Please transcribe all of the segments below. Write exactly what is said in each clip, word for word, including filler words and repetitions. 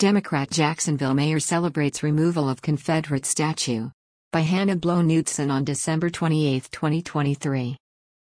Democrat Jacksonville mayor celebrates removal of Confederate statue. By Hannah Blow Knudsen on December twenty-eighth, twenty twenty-three.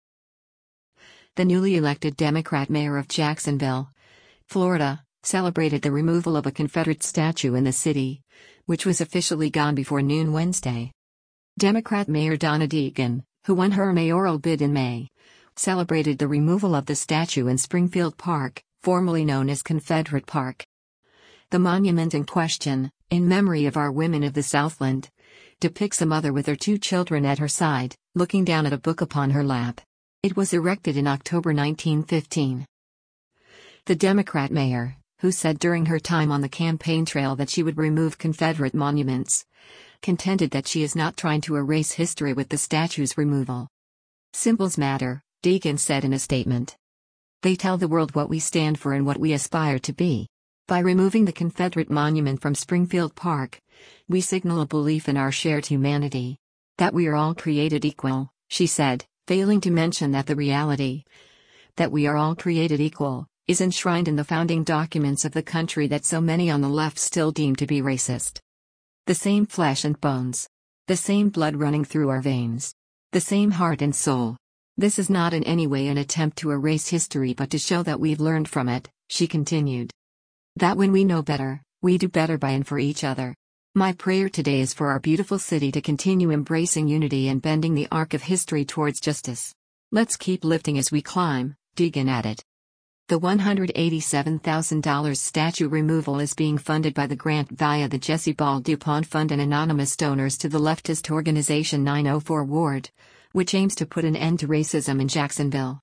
The newly elected Democrat mayor of Jacksonville, Florida, celebrated the removal of a Confederate statue in the city, which was officially gone before noon Wednesday. Democrat Mayor Donna Deegan, who won her mayoral bid in May, celebrated the removal of the statue in Springfield Park, formerly known as Confederate Park. The monument in question, in memory of our women of the Southland, depicts a mother with her two children at her side, looking down at a book upon her lap. It was erected in October nineteen fifteen. The Democrat mayor, who said during her time on the campaign trail that she would remove Confederate monuments, contended that she is not trying to erase history with the statue's removal. Symbols matter, Deegan said in a statement. They tell the world what we stand for and what we aspire to be. By removing the Confederate monument from Springfield Park, we signal a belief in our shared humanity. That we are all created equal, she said, failing to mention that the reality that we are all created equal is enshrined in the founding documents of the country that so many on the left still deem to be racist. The same flesh and bones. The same blood running through our veins. The same heart and soul. This is not in any way an attempt to erase history but to show that we've learned from it, she continued. That when we know better, we do better by and for each other. My prayer today is for our beautiful city to continue embracing unity and bending the arc of history towards justice. Let's keep lifting as we climb, Deegan added. The one hundred eighty-seven thousand dollars statue removal is being funded by the grant via the Jesse Ball DuPont Fund and anonymous donors to the leftist organization nine oh four Ward, which aims to put an end to racism in Jacksonville.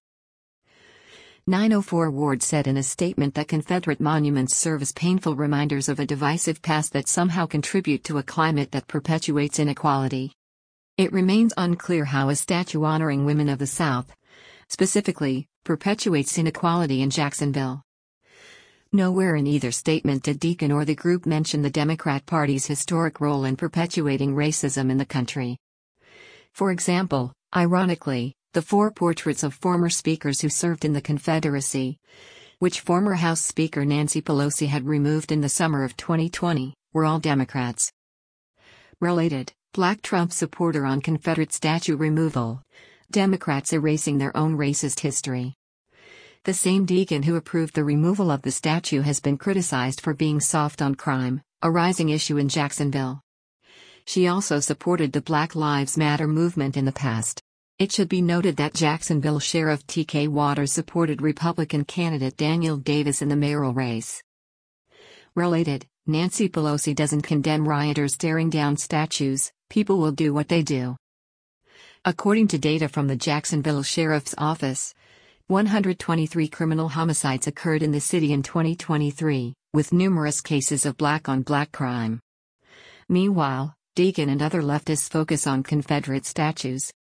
nine oh four Ward said in a statement that Confederate monuments serve as painful reminders of a divisive past that somehow contribute to a climate that perpetuates inequality. It remains unclear how a statue honoring women of the South, specifically, perpetuates inequality in Jacksonville. Nowhere in either statement did Deegan or the group mention the Democrat Party's historic role in perpetuating racism in the country. For example, ironically, the four portraits of former speakers who served in the Confederacy, which former House Speaker Nancy Pelosi had removed in the summer of twenty twenty, were all Democrats. Related, Black Trump supporter on Confederate statue removal. Democrats erasing their own racist history. The same Deegan who approved the removal of the statue has been criticized for being soft on crime, a rising issue in Jacksonville. She also supported the Black Lives Matter movement in the past. It should be noted that Jacksonville Sheriff T K Waters supported Republican candidate Daniel Davis in the mayoral race. Related, Nancy Pelosi doesn't condemn rioters tearing down statues, people will do what they do. According to data from the Jacksonville Sheriff's Office, one hundred twenty-three criminal homicides occurred in the city in twenty twenty-three, with numerous cases of black-on-black crime. Meanwhile, Deegan and other leftists focus on Confederate statues.